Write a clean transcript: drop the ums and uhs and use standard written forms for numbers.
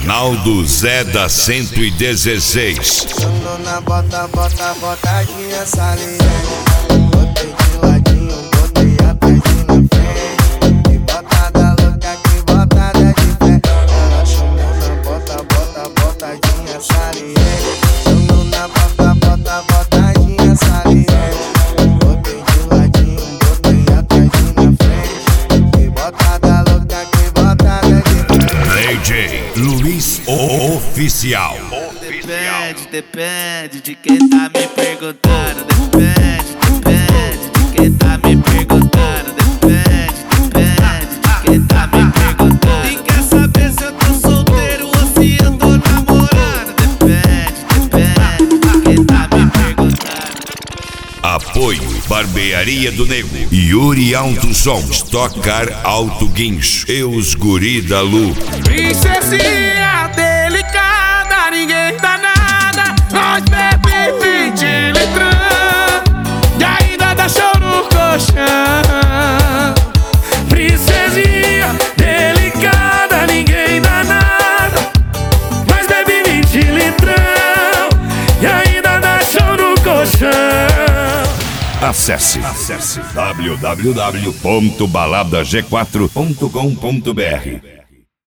Canal do Zé da 116. Na bota, botadinha saliente. Botei de ladinho, botei atrás e na frente. Que botada louca, que botada de fé. Ela chamou na bota, botadinha saliente. Chamou na bota, botadinha saliente. Botei de ladinho, botei atrás e na frente. Que botada louca, que botada de fé. DJ Luiz Oficial. Depende de quem tá me perguntando. Depende de quem tá me perguntando. Depende de quem tá me perguntando. E quer saber se eu tô solteiro ou se eu tô namorando? Depende de quem tá me perguntando. Apoio Barbearia do Nego, Yuri Alto Som, Stock Car Alto Guincho e os guri da Lu. Princesinha delicada, ninguém dá nada. Nós bebe 20 litrão e ainda dá show no colchão. Princesinha delicada, ninguém dá nada. Nós bebe 20 litrão e ainda dá show no colchão. Acesse www.baladag4.com.br